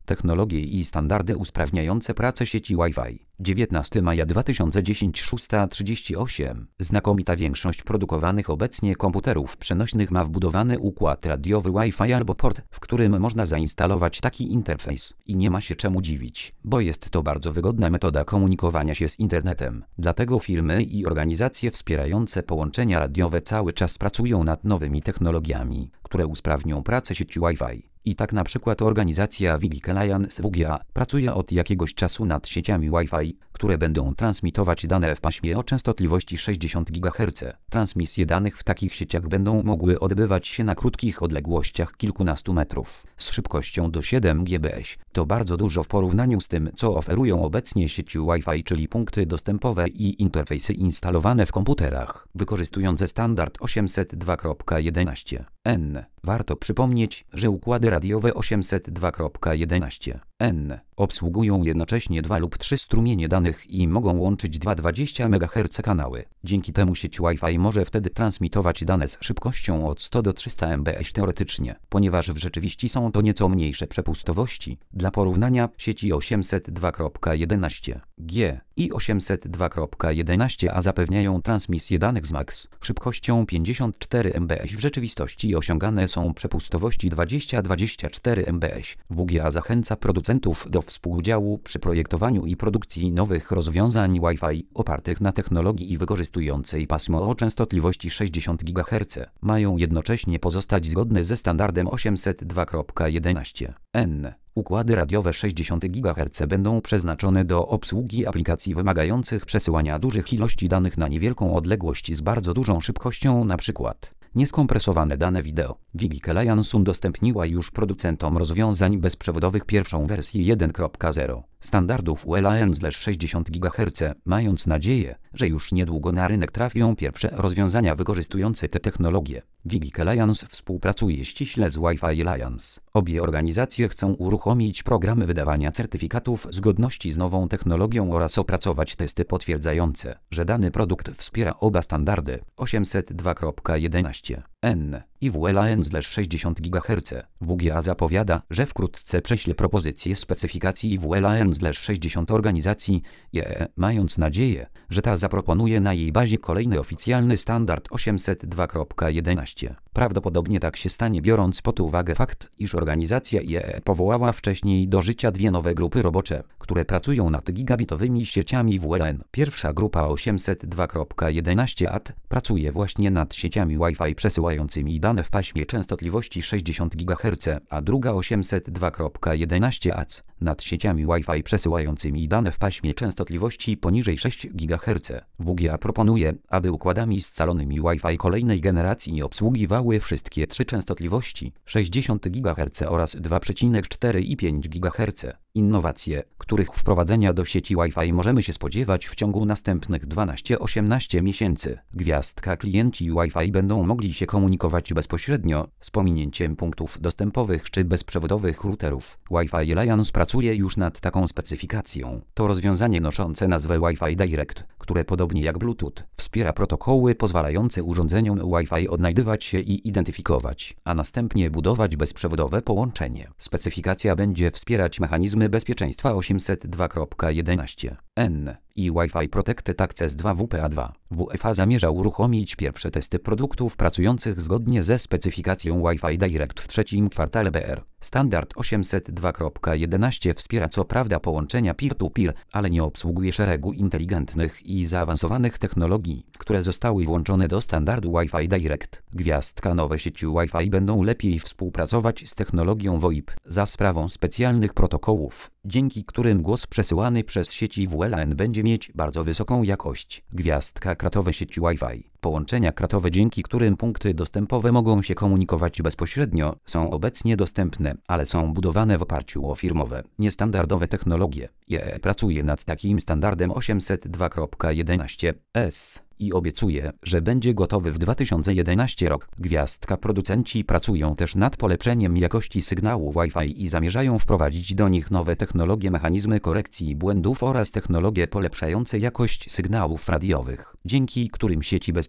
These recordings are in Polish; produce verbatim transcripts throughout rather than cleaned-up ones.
technologie i standardy usprawniające pracę sieci Wi-Fi. dziewiętnastego maja dwa tysiące dziesiątego, szósta trzydzieści osiem. Znakomita większość produkowanych obecnie komputerów przenośnych ma wbudowany układ radiowy Wi-Fi albo port, w którym można zainstalować taki interfejs. I nie ma się czemu dziwić, bo jest to bardzo wygodna metoda komunikowania się z internetem. Dlatego firmy i organizacje wspierające połączenia radiowe cały czas pracują nad nowymi technologiami, które usprawnią pracę sieci Wi-Fi. I tak na przykład organizacja Wigic Alliance W G A pracuje od jakiegoś czasu nad sieciami Wi-Fi, które będą transmitować dane w paśmie o częstotliwości sześćdziesiąt gigaherców. Transmisje danych w takich sieciach będą mogły odbywać się na krótkich odległościach kilkunastu metrów z szybkością do siedem gigabitów. To bardzo dużo w porównaniu z tym, co oferują obecnie sieci Wi-Fi, czyli punkty dostępowe i interfejsy instalowane w komputerach, wykorzystujące standard osiemset dwa kropka jedenaście N. Warto przypomnieć, że układy radiowe osiemset dwa kropka jedenaście N obsługują jednocześnie dwa lub trzy strumienie danych i mogą łączyć dwa dwadzieścia megaherców kanały. Dzięki temu sieć Wi-Fi może wtedy transmitować dane z szybkością od sto do trzystu megabitów teoretycznie, ponieważ w rzeczywistości są to nieco mniejsze przepustowości. Dla porównania sieci osiemset dwa kropka jedenaście G i osiemset dwa kropka jedenaście A zapewniają transmisję danych z max szybkością pięćdziesiąt cztery megabitów. W rzeczywistości osiągane są przepustowości dwadzieścia do dwudziestu czterech megabitów. W G A zachęca producentów do współudziału przy projektowaniu i produkcji nowych rozwiązań Wi-Fi opartych na technologii i wykorzystującej pasmo o częstotliwości sześćdziesiąt gigaherców. Mają jednocześnie pozostać zgodne ze standardem osiemset dwa kropka jedenaście N. Układy radiowe sześćdziesiąt gigaherców będą przeznaczone do obsługi aplikacji wymagających przesyłania dużych ilości danych na niewielką odległość z bardzo dużą szybkością, np. nieskompresowane dane wideo. Wigic Alliance udostępniła już producentom rozwiązań bezprzewodowych pierwszą wersję jeden kropka zero standardów U L A N sześćdziesiąt gigaherców, mając nadzieję, że już niedługo na rynek trafią pierwsze rozwiązania wykorzystujące te technologie. Wigic Alliance współpracuje ściśle z Wi-Fi Alliance. Obie organizacje chcą uruchomić programy wydawania certyfikatów zgodności z nową technologią oraz opracować testy potwierdzające, że dany produkt wspiera oba standardy osiemset dwa kropka jedenaście N i W L A N sześćdziesiąt gigaherców. W G A zapowiada, że wkrótce prześle propozycję specyfikacji W L A N sześćdziesiąt organizacji I E E, mając nadzieję, że ta zaproponuje na jej bazie kolejny oficjalny standard osiemset dwa kropka jedenaście. Prawdopodobnie tak się stanie, biorąc pod uwagę fakt, iż organizacja I E E powołała wcześniej do życia dwie nowe grupy robocze, które pracują nad gigabitowymi sieciami W L A N. Pierwsza grupa osiemset dwa kropka jedenaście A T pracuje właśnie nad sieciami Wi-Fi przesyłającymi dane w paśmie częstotliwości sześćdziesiąt gigaherców, a druga osiemset dwa kropka jedenaście A C nad sieciami Wi-Fi przesyłającymi dane w paśmie częstotliwości poniżej sześć gigaherców. W G A proponuje, aby układami scalonymi Wi-Fi kolejnej generacji obsługiwały wszystkie trzy częstotliwości sześćdziesiąt gigaherców oraz dwa przecinek cztery i pięć gigaherców. Innowacje, których wprowadzenia do sieci Wi-Fi możemy się spodziewać w ciągu następnych dwunastu do osiemnastu miesięcy. Gwiazdka klienci Wi-Fi będą mogli się komunikować bezpośrednio, z pominięciem punktów dostępowych czy bezprzewodowych routerów. Wi-Fi Alliance pracuje już nad taką specyfikacją. To rozwiązanie noszące nazwę Wi-Fi Direct, które podobnie jak Bluetooth wspiera protokoły pozwalające urządzeniom Wi-Fi odnajdywać się i identyfikować, a następnie budować bezprzewodowe połączenie. Specyfikacja będzie wspierać mechanizmy bezpieczeństwa osiemset dwa kropka jedenaście N i Wi-Fi Protected Access dwa W P A dwa. W F A zamierza uruchomić pierwsze testy produktów pracujących zgodnie ze specyfikacją Wi-Fi Direct w trzecim kwartale B R. Standard osiemset dwa kropka jedenaście wspiera co prawda połączenia peer-to-peer, ale nie obsługuje szeregu inteligentnych i zaawansowanych technologii, które zostały włączone do standardu Wi-Fi Direct. Gwiazdka nowe sieci Wi-Fi będą lepiej współpracować z technologią V O I P za sprawą specjalnych protokołów, dzięki którym głos przesyłany przez sieci W L A N będzie mieć bardzo wysoką jakość. Gwiazdka kratowe sieci Wi-Fi. Połączenia kratowe, dzięki którym punkty dostępowe mogą się komunikować bezpośrednio, są obecnie dostępne, ale są budowane w oparciu o firmowe, niestandardowe technologie. I E E pracuje nad takim standardem osiemset dwa kropka jedenaście S i obiecuje, że będzie gotowy w dwa tysiące jedenastym rok. Gwiazdka producenci pracują też nad polepszeniem jakości sygnału Wi-Fi i zamierzają wprowadzić do nich nowe technologie, mechanizmy korekcji błędów oraz technologie polepszające jakość sygnałów radiowych, dzięki którym sieci bezpieczeństwa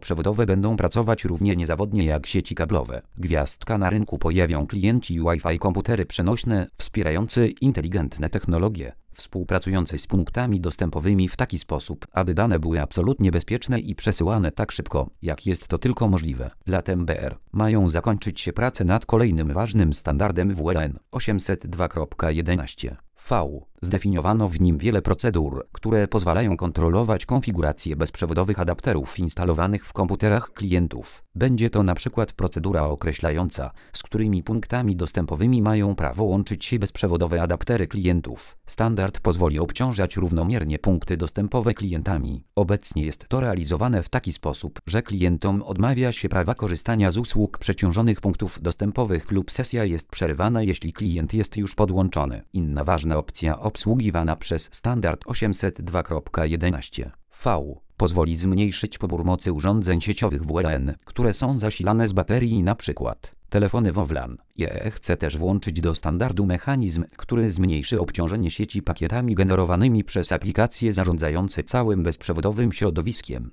bezprzewodowe będą pracować równie niezawodnie jak sieci kablowe. Gwiazdka: na rynku pojawią klienci Wi-Fi, komputery przenośne wspierające inteligentne technologie, współpracujące z punktami dostępowymi w taki sposób, aby dane były absolutnie bezpieczne i przesyłane tak szybko, jak jest to tylko możliwe. Latem B R mają zakończyć się prace nad kolejnym ważnym standardem W L N osiemset dwa kropka jedenaście V. Zdefiniowano w nim wiele procedur, które pozwalają kontrolować konfigurację bezprzewodowych adapterów instalowanych w komputerach klientów. Będzie to na przykład procedura określająca, z którymi punktami dostępowymi mają prawo łączyć się bezprzewodowe adaptery klientów. Standard pozwoli obciążać równomiernie punkty dostępowe klientami. Obecnie jest to realizowane w taki sposób, że klientom odmawia się prawa korzystania z usług przeciążonych punktów dostępowych lub sesja jest przerywana, jeśli klient jest już podłączony. Inna ważna opcja obsługiwana przez standard osiemset dwa kropka jedenaście V pozwoli zmniejszyć pobór mocy urządzeń sieciowych W L N, które są zasilane z baterii, np. telefony W O W LAN. I E E chce też włączyć do standardu mechanizm, który zmniejszy obciążenie sieci pakietami generowanymi przez aplikacje zarządzające całym bezprzewodowym środowiskiem.